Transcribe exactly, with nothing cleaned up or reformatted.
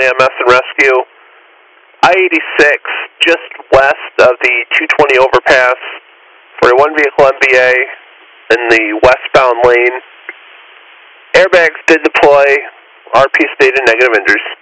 E M S and rescue. I eighty-six, just west of the two twenty overpass, forty-one vehicle M B A in the westbound lane. Airbags did deploy. R P stated negative injuries.